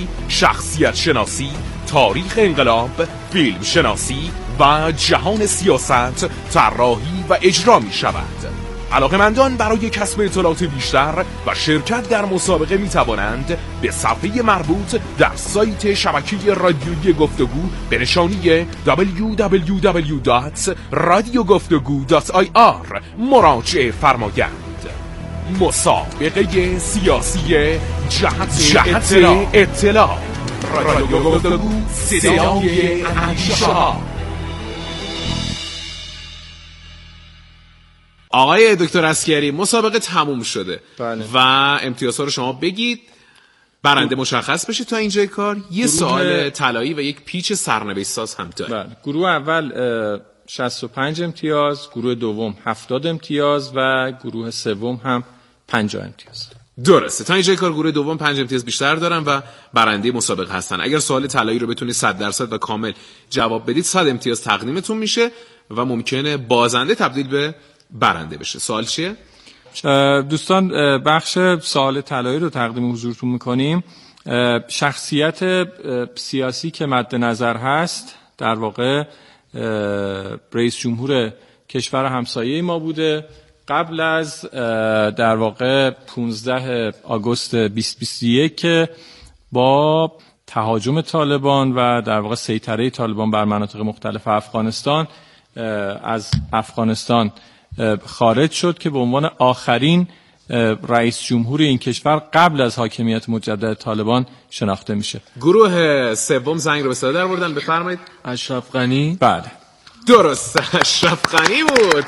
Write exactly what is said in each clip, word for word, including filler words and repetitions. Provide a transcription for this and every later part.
شخصیت شناسی، تاریخ انقلاب، فیلم شناسی و جهان سیاست طراحی و اجرا می شود. علاقه‌مندان برای کسب اطلاعات بیشتر و شرکت در مسابقه می توانند به صفحه مربوط در سایت شبکه رادیویی گفتگو به نشانی دبلیو دبلیو دبلیو دات رادیو گفتگو دات آی آر مراجعه فرمایند. مسابقه سیاسی جهت, جهت اطلاع, اطلاع. رادیو گفتگو، صدای اندیشه ها. آقای دکتر عسگری، مسابقه تموم شده. بله. و امتیازها رو شما بگید، برنده مشخص بشه تا اینجای کار. یه سوال طلایی و یک پیچ سرنوشت ساز هم داره. بله. گروه اول شصت و پنج امتیاز، گروه دوم هفتاد امتیاز و گروه سوم هم پنجاه امتیاز. درسته. تا اینجای کار گروه دوم پنج امتیاز بیشتر دارن و برنده مسابقه هستن. اگر سوال طلایی رو بتونید صد درصد و کامل جواب بدید، صد امتیاز تقدیمتون میشه و ممکنه بازنده تبدیل به برنده بشه. سوال چیه؟ دوستان، بخش سوال طلایی رو تقدیم حضورتون میکنیم. شخصیت سیاسی که مد نظر هست در واقع رئیس جمهور کشور همسایه ما بوده. قبل از در واقع پانزده آگوست بیست بیست و یک که با تهاجم طالبان و در واقع سیطره طالبان بر مناطق مختلف افغانستان از افغانستان خارج شد که به عنوان آخرین رئیس جمهور این کشور قبل از حاکمیت مجدد طالبان شناخته میشه. گروه سوم زنگ رو به صدا درآوردن. بفرمایید. اشرف غنی. بله درست، اشرف غنی بود.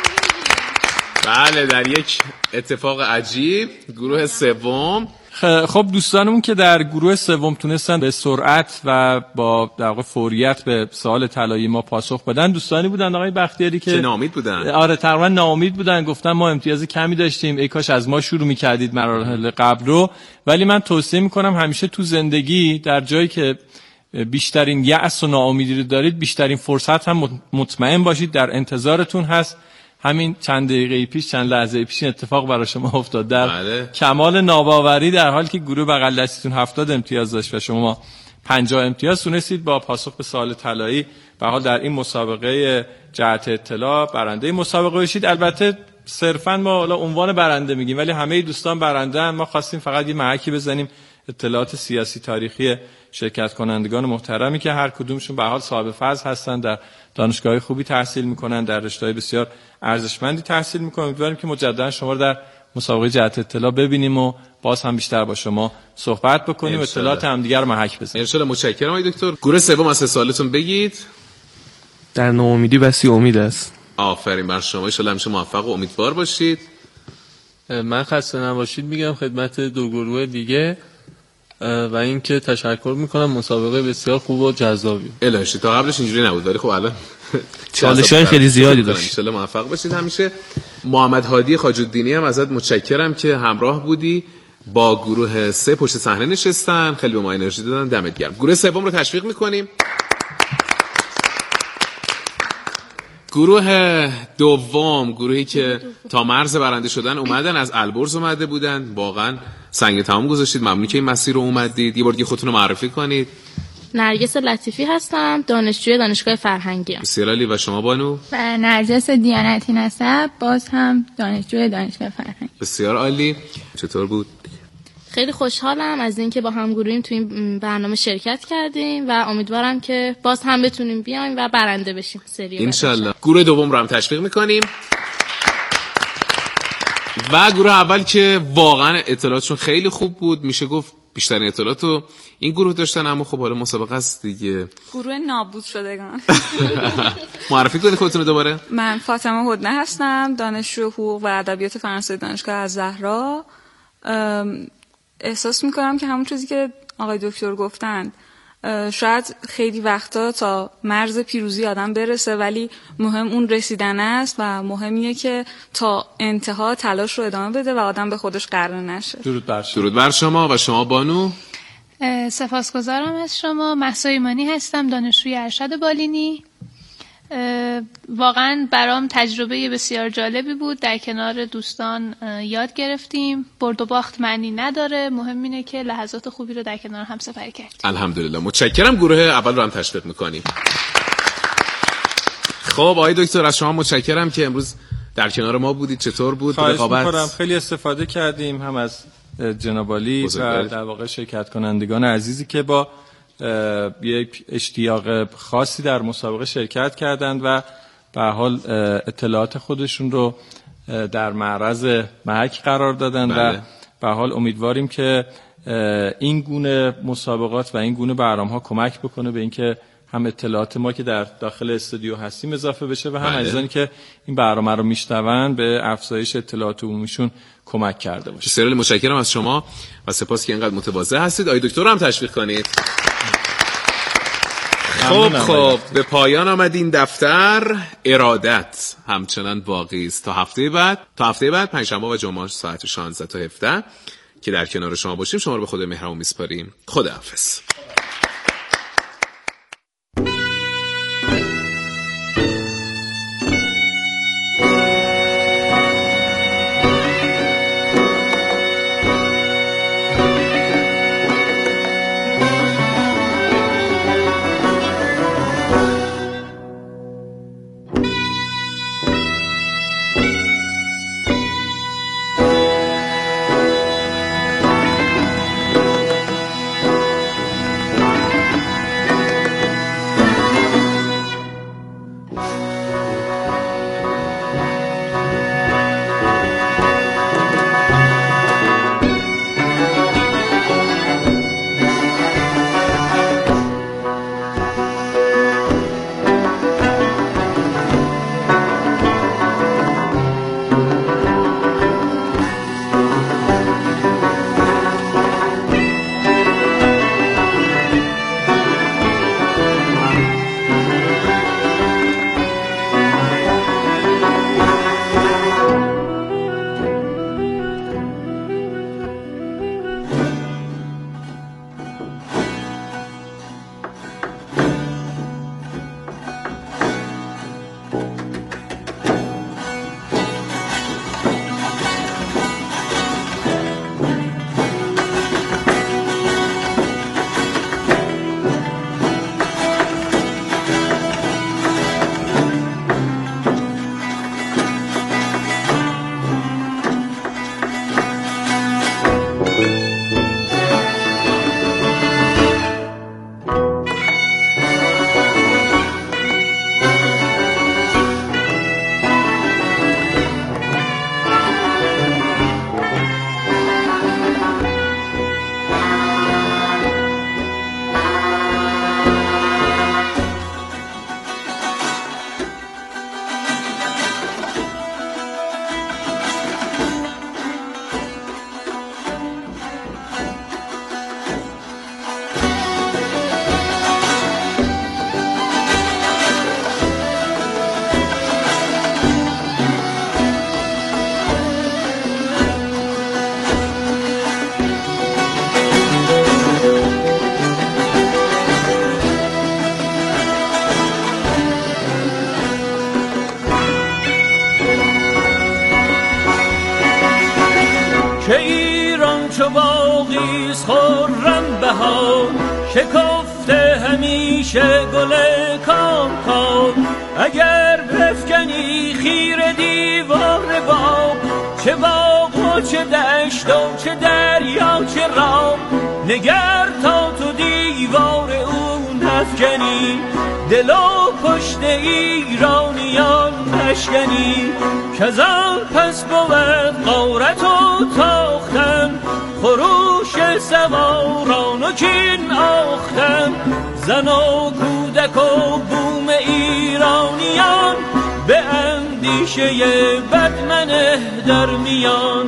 بله، در یک اتفاق عجیب گروه سوم. خب دوستانمون که در گروه سوم تونستن به سرعت و با در واقع فوریت به سوال طلایی ما پاسخ بدن، دوستانی بودن آقای بختیاری که ناامید بودن. آره تقریبا ناامید بودن، گفتن ما امتیاز کمی داشتیم، ای کاش از ما شروع می‌کردید مراحل قبل رو. ولی من توصیه می‌کنم همیشه تو زندگی در جایی که بیشترین یأس و ناامیدی رو دارید، بیشترین فرصت هم مطمئن باشید در انتظارتون هست. همین چند دقیقه پیش، چند لحظه پیش این اتفاق برای شما افتاد. در بله. کمال ناباوری در حالی که گروه بغل دستیتون هفتاد امتیاز داشت و شما پنجاه امتیاز، تونستید با پاسخ به سوال طلایی به حال در این مسابقه جهت اطلاع برنده مسابقه بشید. البته صرفاً ما حالا عنوان برنده میگیم ولی همه دوستان برنده هم. ما خواستیم فقط یه محکی بزنیم اطلاعات سیاسی تاریخی شرکت کنندگان محترمی که هر کدومشون به حال صاحب فضل هستن، در دانشگاه خوبی تحصیل میکنن، در رشته‌های بسیار ارزشمندی تحصیل میکنن. امیدواریم که مجددا شما رو در مسابقه جهت اطلاع ببینیم و باز هم بیشتر با شما صحبت بکنیم، اطلاعات همدیگر رو محک بزنیم. ان شاءالله. متشکرم آقای دکتر. گروه سوم از سوالتون بگید. در ناامیدی بسی امید است. آفرین بر شما. ان شاءالله همیشه موفق و امیدوار باشید. من خسته نباشید میگم خدمت دو گروه دیگه و اینکه تشکر میکنم، مسابقه بسیار خوب و جذابی. الهی تا قبلش اینجوری نبود ولی خب الان چالش‌های خیلی زیادی داشت. ان شاءالله موفق باشید همیشه. محمد هادی خواجه‌الدینی هم ازت متشکرم که همراه بودی. با گروه سه پشت صحنه نشستن، خیلی به ما انرژی دادن، دمت گرم. گروه سوم رو تشویق میکنیم. گروه دوم، گروهی که تا مرز برنده شدن اومدن، از البرز اومده بودن. واقعا سنگ تمام گذاشتید. ممنون که این مسیر رو اومدید. یه بار دیگه خودتون رو معرفی کنید. نرگس لطیفی هستم، دانشجوی دانشگاه فرهنگی ام. بسیار عالی. و شما بانو؟ و نرجس دیانتی نسب، باز هم دانشجوی دانشگاه فرهنگی. بسیار عالی. چطور بود؟ خیلی خوشحالم از اینکه با هم گروهیم تو این برنامه شرکت کردیم و امیدوارم که باز هم بتونیم بیایم و برنده بشیم سری ان شاء الله. گروه دوم رو هم تشویق می‌کنیم. و گروه اول که واقعا اطلاعاتشون خیلی خوب بود، میشه گفت بیشترین اطلاعاتو این گروه داشتن، اما خب حالا مسابقه است دیگه. گروه نابود شدگان. معرفی کنید خودتون دوباره. من فاطمه هدنه هستم، دانشجو حقوق و ادبیات فرانسه دانشگاه الزهرا. احساس میکنم که همون چیزی که آقای دکتر گفتند، شاید خیلی وقتا تا مرز پیروزی آدم برسه ولی مهم اون رسیدن است و مهمیه که تا انتها تلاش رو ادامه بده و آدم به خودش قرار نشه. درود بر شما. درود بر شما. و شما بانو؟ سپاسگزارم از شما. مهسا ایمانی هستم، دانشجوی ارشد بالینی واقعا برام تجربه بسیار جالبی بود. در کنار دوستان یاد گرفتیم برد و باخت معنی نداره، مهم اینه که لحظات خوبی رو در کنار هم سپری کردیم. الحمدلله. متشکرم. گروه اول رو هم تشویق میکنیم. خب آقای دکتر از شما متشکرم که امروز در کنار ما بودید. چطور بود رقابت؟ خیلی استفاده کردیم هم از جناب عالی و در واقع شرکت کنندگان عزیزی که با یک اشتیاق خاصی در مسابقه شرکت کردند و به حال اطلاعات خودشون رو در معرض محک قرار دادن. بله. و به حال امیدواریم که این گونه مسابقات و این گونه برنامه‌ها کمک بکنه به اینکه هم اطلاعات ما که در داخل استودیو هستیم اضافه بشه و هم عزیزانی که این برنامه رو میشنون به افزایش اطلاعات عمومیشون کمک کرده باشه. بسیار متشکرم از شما و سپاس که اینقدر متواضع هستید. آقای دکتر رو هم تشویق کنید. خب خب به پایان آمد این دفتر. ارادت همچنان باقی است تا هفته بعد. تا هفته بعد پنجشنبه و جمعه ساعت شانزده تا هفده که در کنار شما باشیم. شما رو به خدای مهربان میسپاریم. خداحافظ. شکفته همیشه گل کام کام، اگر بفکنی خیر دیوار باغ، چه باغ و چه دشت و چه دریا چه راه، نگر تا تو دیوار اون نفکنی، دل و پشت ایرانیان نشکنی، کزان پس بود غارت و تاختن، خروش سواران و کین آختن، زن و کودک و بوم ایرانیان، به اندیشه بد منه در میان.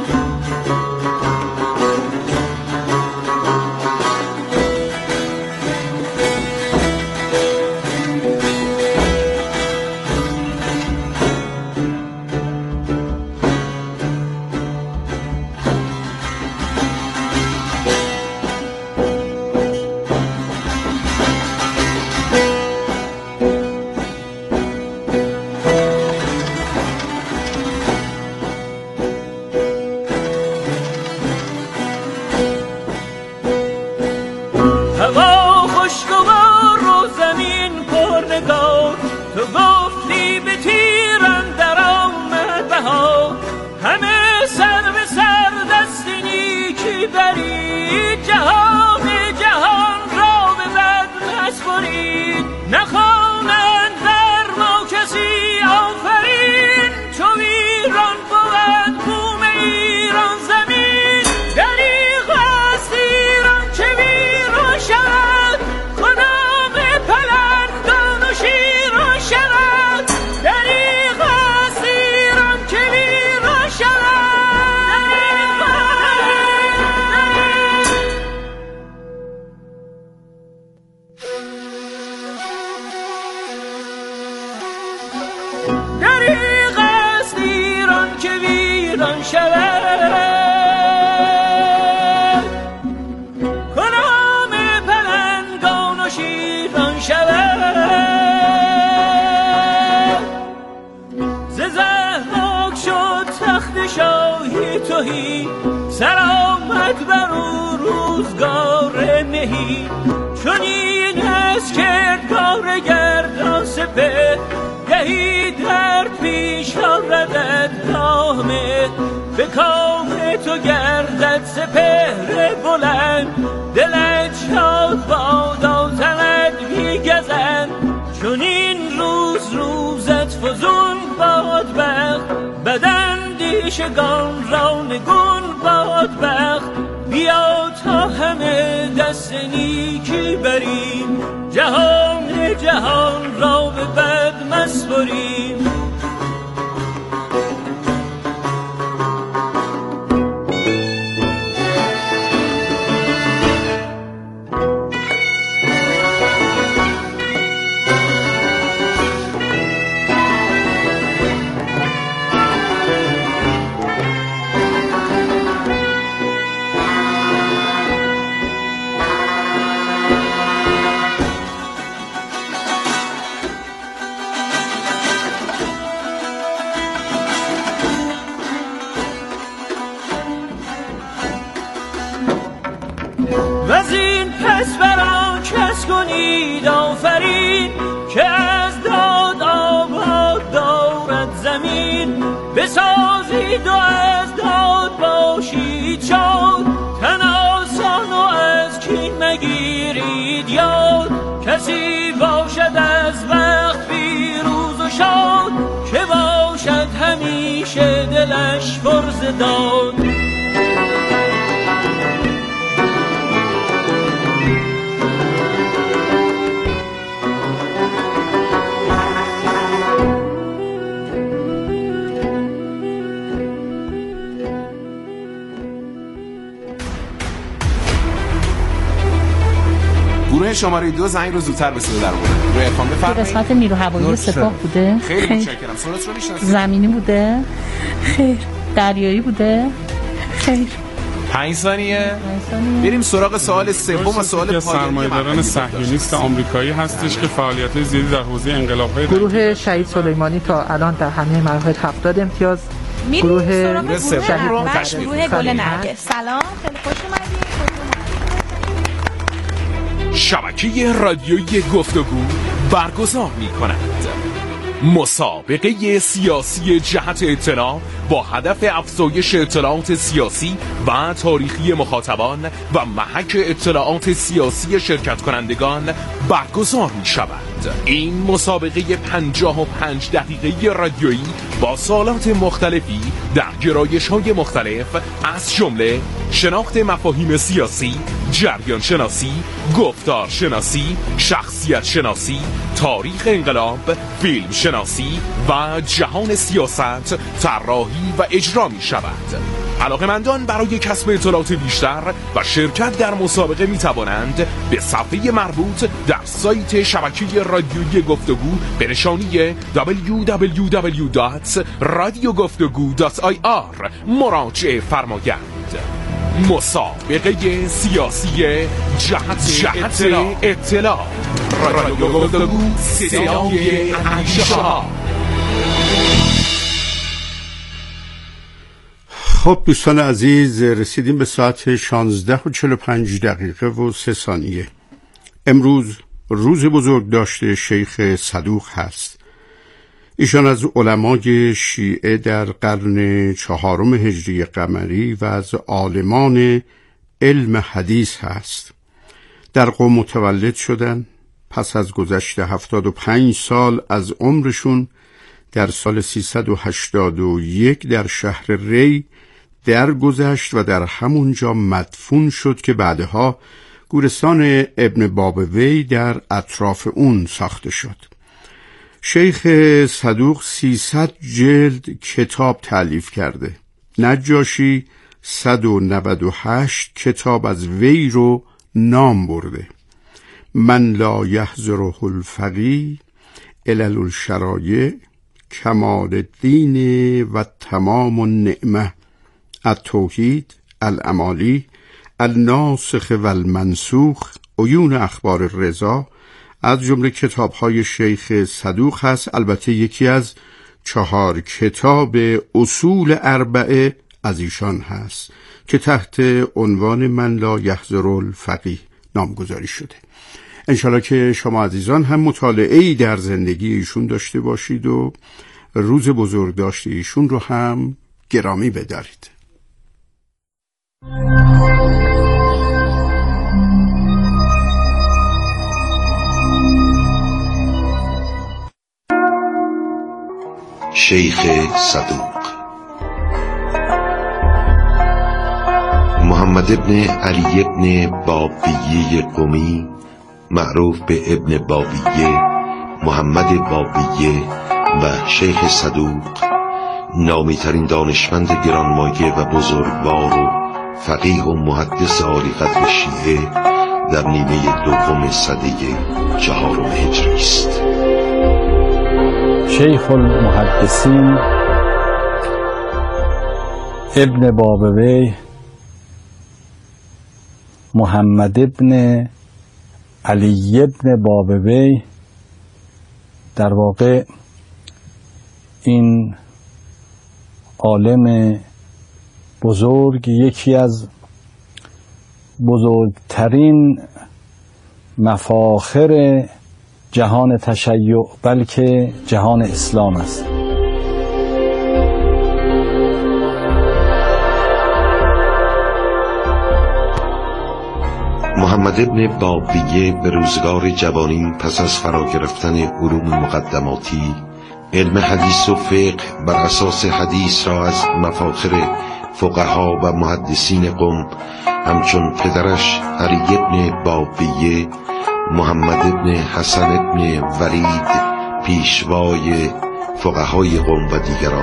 هوا خوشگوار و زمین پرنگار. تو گفتی به تیرم در آمد بهار، همه سر به سر دست نیکی برید، جهان جهان را به بد مسپرید. نخوانند بر ما کسی آفرین، چو ایران بود بوم ایران زمین. دریغ است ایران که ویران شود، خدام پلنگان و شیران شود. دریغ است ایران که ویران شود. دریغ است ایران که ویران شود، کنام پلنگان و شیران شود. ز ضحاک شد تخت شاهی تهی، سر آمد بر او روزگار مهی. چنین است کردگار گردان سپه، گهی درد پیش آردد کامه. به کام تو گردد سپهر بلند، دلت شاد بادا زند بی گزند. چون این روز روزت فزون باد بخت، بداندیشگان را نگون باد بخت. بیا تا همه دست نیکی بریم، جهان جهان را به بد مسپریم. وزین پس بران کس کنید آفرین، که از داد آباد دارد زمین. بسازید و از داد باشید شاد، تن آسان و از کین مگیرید یاد. کسی باشد از وقت پیروز و شاد، که باشد همیشه دلش پر ز داد. گروه شماره دو زنگ رو زودتر به صدا در آورد. گروه افام بفرمایید. قسمت نیرو هوایی سپاه بوده؟ خیلی متشکرم. سرعت رو میشناسید؟ زمینی بوده؟ خیر. دریایی بوده؟ خیر. پنج ثانیه. بریم سراغ سوال سوم و سوال پایانی. سرمایه‌داران صهیونیست آمریکایی هستش که فعالیت زیادی در حوزه انقلاب‌های گروه شهید سلیمانی تا الان در همه مراحل هفتاد امتیاز. گروه شهید متحد گروه گل نرگس. سلام، خیلی خوش اومدید. شبکه رادیویی گفتگو برگزار می کند مسابقه سیاسی جهت اطلاع با هدف افزایش اطلاعات سیاسی و تاریخی مخاطبان و محک اطلاعات سیاسی شرکت کنندگان برگزار می شود. این مسابقه پنجاه و پنج دقیقه رادیویی با سوالات مختلفی در گرایش‌های مختلف از جمله شناخت مفاهیم سیاسی، جریان شناسی، گفتار شناسی، شخصیت شناسی، تاریخ انقلاب، فیلم شناسی و جهان سیاست طراحی و اجرا می شود. علاقه‌مندان برای کسب اطلاعات بیشتر و شرکت در مسابقه می توانند به صفحه مربوط در سایت شبکه رادیویی گفتگو به نشانی دبلیو دبلیو دبلیو دات رادیو گفتگو دات آی آر مراجعه فرمایند. مسابقه سیاسی جهت, جهت اطلاع, اطلاع. رادیو گفتگو صدای اندیشه‌ها. خب دوستان عزیز، رسیدیم به ساعت شانزده و چهل و پنج دقیقه و سه ثانیه. امروز روز بزرگ داشته شیخ صدوق هست. ایشان از علمای شیعه در قرن چهارم هجری قمری و از عالمان علم حدیث هست. در قم متولد شدن. پس از گذشت هفتاد و پنج سال از عمرشون در سال سیصد و هشتاد و یک در شهر ری درگذشت و در همونجا مدفون شد که بعدها گورستان ابن بابوی در اطراف اون ساخته شد. شیخ صدوق سیصد جلد کتاب تألیف کرده. نجاشی صد و نود و هشت کتاب از وی رو نام برده. من لا یحضره الفقیه علل الشرایع کمال الدین و تمام النعمه التوحید الامالی الناسخ و المنسوخ عیون اخبار الرضا از جمله کتاب‌های شیخ صدوق هست. البته یکی از چهار کتاب اصول اربعه از ایشان هست که تحت عنوان من لا یحضر الفقیه نامگذاری شده. انشالله که شما عزیزان هم مطالعه‌ای در زندگی ایشون داشته باشید و روز بزرگ داشته ایشون رو هم گرامی بدارید. شیخ صدوق محمد ابن علی ابن بابیه قمی، معروف به ابن بابیه، محمد بابیه و شیخ صدوق، نامی ترین دانشمند گرانمایه و بزرگوار و فقیه و محدث عالی قدر شیعه در نیمه دوم سده چهارم هجری است. شیخ المحدثین ابن بابوی محمد ابن علی ابن بابوی، در واقع این عالم بزرگ یکی از بزرگترین مفاخر جهان تشیع بلکه جهان اسلام است. محمد ابن بابیه به روزگار جوانی پس از فرا گرفتن علوم مقدماتی علم حدیث و فقه بر اساس حدیث را از مفاخر فقها و محدثین قم همچون پدرش علی ابن بابیه، محمد ابن حسن ابن ولید پیشوای فقهای قم و دیگران.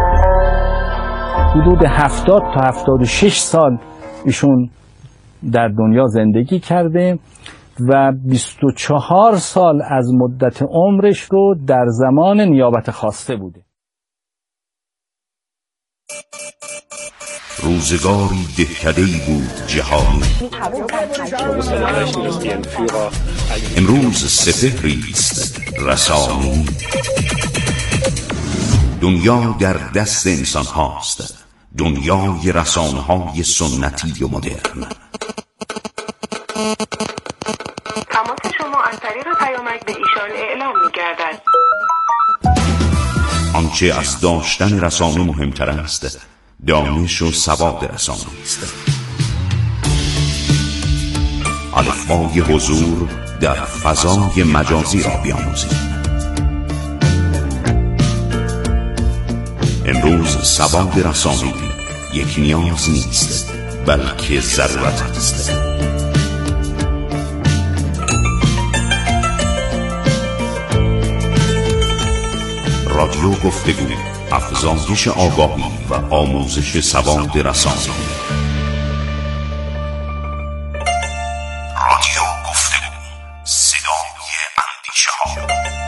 حدود هفتاد تا هفتاد و شش سال ایشون در دنیا زندگی کرده و بیست و چهار سال از مدت عمرش رو در زمان نیابت خواسته بوده. روزگاری دهکده‌ای بود جهانی، امروز سپهری است رسانی. دنیا در دست انسان هاست، دنیای رسانه های سنتی و مدرن. تماس شما از طریق پیامک به ایشان اعلام می گردد. آنچه از داشتن رسانه مهمتر است دانش و سواد رسانه است. الفبای حضور در فضای مجازی را بیاموزید. امروز سواد رسانه‌ای یک نیاز نیست بلکه ضرورت است. رادیو گفتگو، افزایش آگاهی و آموزش سواد رسانه‌ای. رادیو گفتگو، صدای اندیشه‌ها.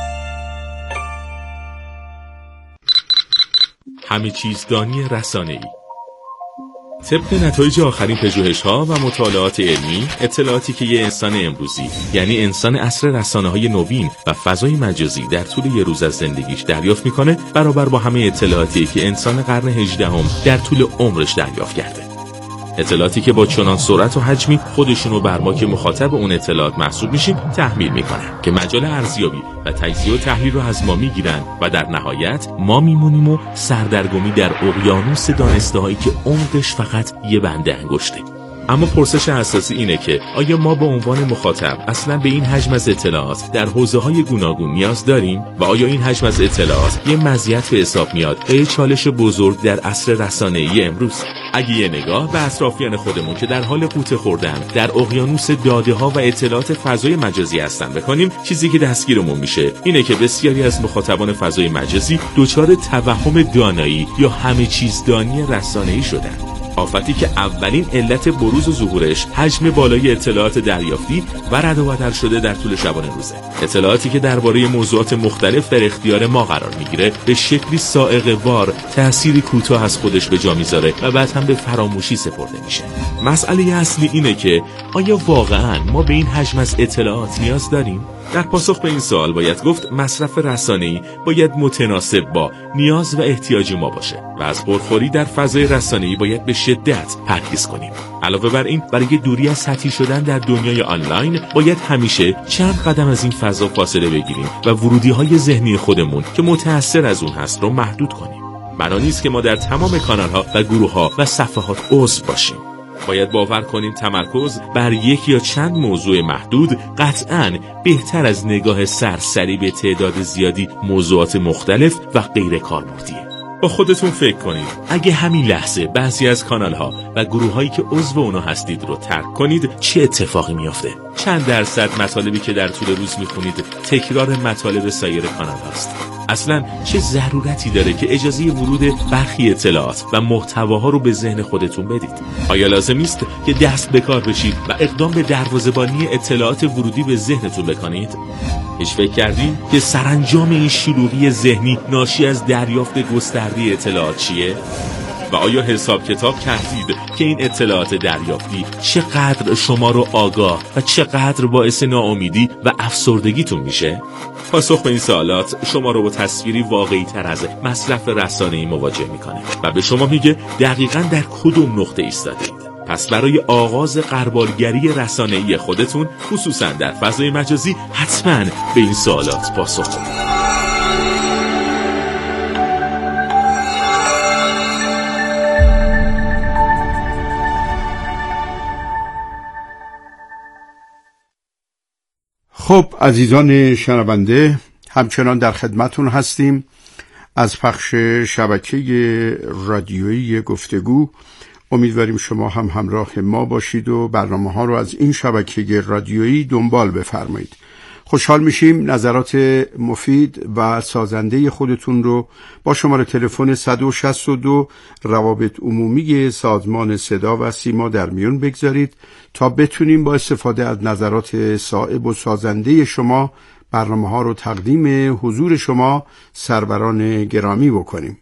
همه چیزدانی رسانه‌ای. طبق نتایج آخرین پژوهش‌ها و مطالعات علمی، اطلاعاتی که یه انسان امروزی یعنی انسان عصر رسانه‌های نوین و فضای مجازی در طول یه روز از زندگیش دریافت میکنه برابر با همه اطلاعاتی که انسان قرن هجدهم در طول عمرش دریافت کرده. اطلاعاتی که با چنان سرعت و حجمی خودشونو بر ما که مخاطب اون اطلاعات محسوب میشیم تحمیل میکنن که مجال ارزیابی و تجزیه و تحلیل رو از ما میگیرن و در نهایت ما میمونیم و سردرگمی در اقیانوس دانسته‌هایی که عمقش فقط یه بنده انگشته. اما پرسش اساسی اینه که آیا ما به عنوان مخاطب اصلا به این حجم از اطلاعات در حوزه‌های گوناگون نیاز داریم و آیا این حجم از اطلاعات یه مزیت به حساب میاد و یه چالش بزرگ در عصر رسانه‌ای امروز؟ اگه یه نگاه به اطرافیان خودمون که در حال قوطه خوردن در اقیانوس داده‌ها و اطلاعات فضای مجازی هستن بکنیم، چیزی که دستگیرمون میشه اینه که بسیاری از مخاطبان فضای مجازی دچار توهم دانایی یا همه چیز دانی رسانه‌ای شدن. آفتی که اولین علت بروز و ظهورش حجم بالای اطلاعات دریافتی و رد و بدل شده در طول شبانه روزه. اطلاعاتی که درباره موضوعات مختلف در اختیار ما قرار میگیره به شکلی صاعقه وار تأثیری کوتاه از خودش به جا میذاره و بعد هم به فراموشی سپرده میشه. مسئله اصلی اینه که آیا واقعاً ما به این حجم از اطلاعات نیاز داریم؟ در پاسخ به این سوال باید گفت مصرف رسانه‌ای باید متناسب با نیاز و احتیاج ما باشه و از پرخوری در فضای رسانه‌ای باید به شدت پرهیز کنیم. علاوه بر این، برای دوری از سطحی شدن در دنیای آنلاین باید همیشه چند قدم از این فضا فاصله بگیریم و ورودی‌های ذهنی خودمون که متأثر از اون هست رو محدود کنیم. بنا نیست که ما در تمام کانال‌ها و گروه‌ها و صفحات عضو باشیم. باید باور کنیم تمرکز بر یک یا چند موضوع محدود قطعاً بهتر از نگاه سرسری به تعداد زیادی موضوعات مختلف و غیر کاربردیه. با خودتون فکر کنید اگه همین لحظه بعضی از کانال‌ها و گروه‌هایی که عضو اونا هستید رو ترک کنید چه اتفاقی میافته؟ چند درصد مطالبی که در طول روز میخونید تکرار مطالب سایر کانال هاست؟ اصلا چه ضرورتی داره که اجازه ورود برخی اطلاعات و محتواها رو به ذهن خودتون بدید؟ آیا لازم است که دست به کار بشید و اقدام به دروازه‌بانی اطلاعات ورودی به ذهنتون بکنید؟ هیچ فکر کردین که سرانجام این شلوغی ذهنی ناشی از دریافت گسترده اطلاعات چیه؟ و آیا حساب کتاب کردید که این اطلاعات دریافتی چقدر شما رو آگاه و چقدر باعث ناامیدی و افسردگیتون میشه؟ پاسخ به این سوالات شما رو با تصویری واقعی تر از مصرف رسانه‌ای مواجه میکنه و به شما میگه دقیقاً در کدوم نقطه ایستادید. پس برای آغاز غربالگری رسانه‌ای خودتون خصوصاً در فضای مجازی حتماً به این سوالات پاسخ بدید. خب عزیزان شنونده، همچنان در خدمتون هستیم از پخش شبکه رادیویی گفتگو. امیدواریم شما هم همراه ما باشید و برنامه ها رو از این شبکه رادیویی دنبال بفرمایید. خوشحال میشیم نظرات مفید و سازنده خودتون رو با شماره تلفن صد و شصت و دو روابط عمومی سازمان صدا و سیما در میون بگذارید تا بتونیم با استفاده از نظرات صائب و سازنده شما برنامه ها رو تقدیم حضور شما سروران گرامی بکنیم.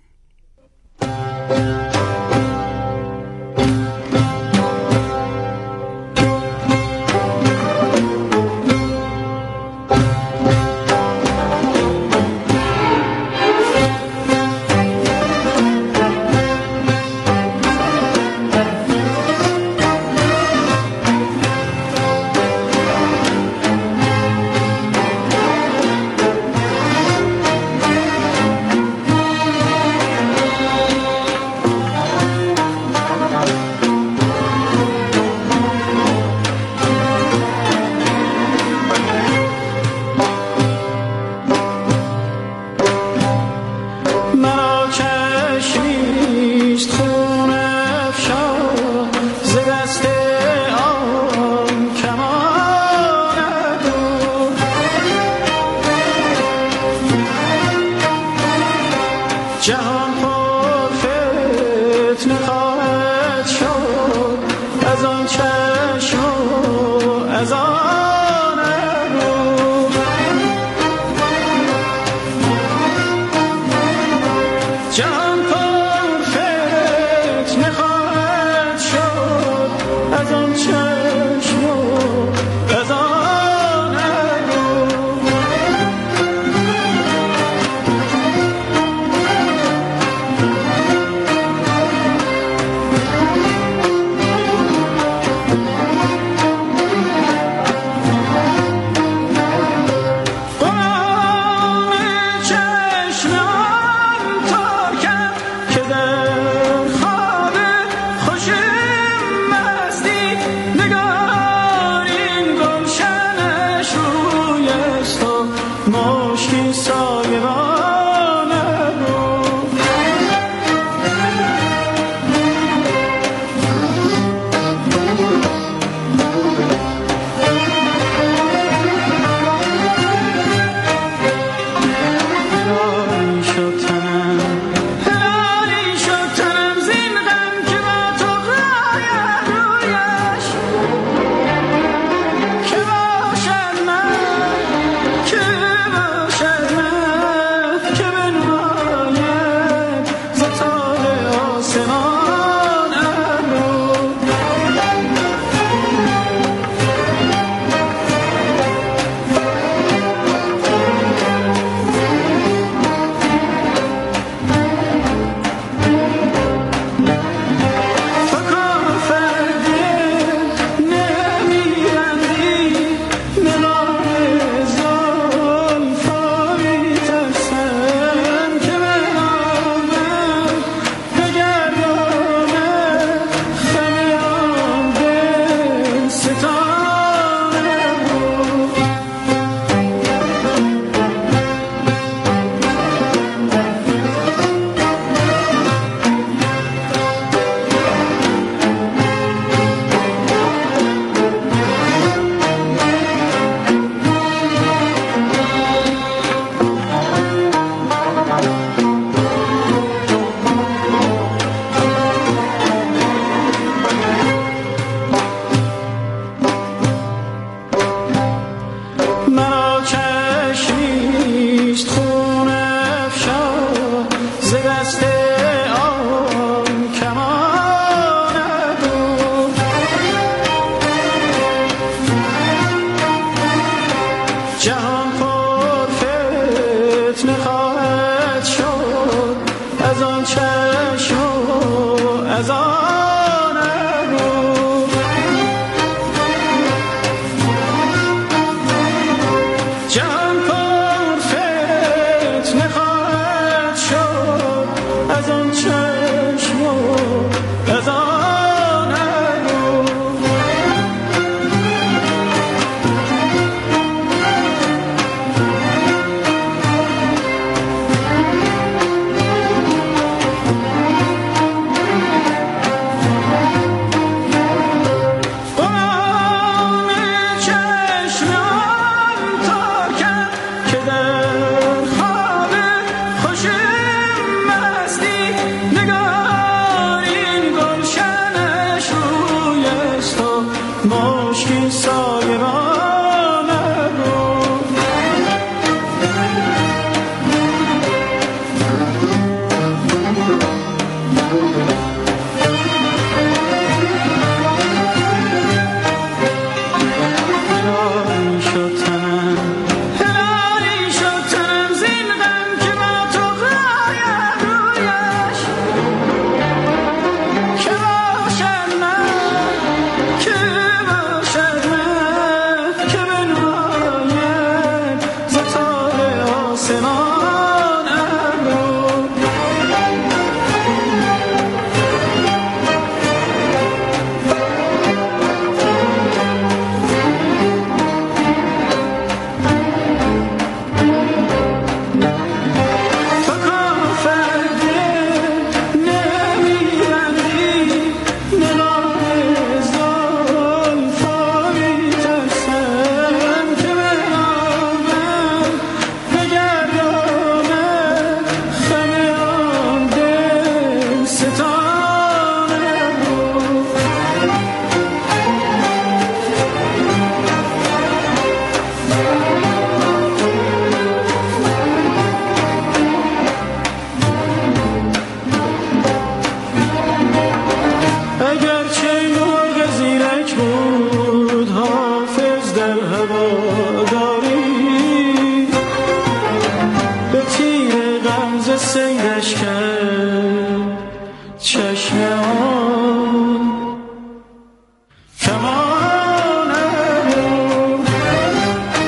تشنه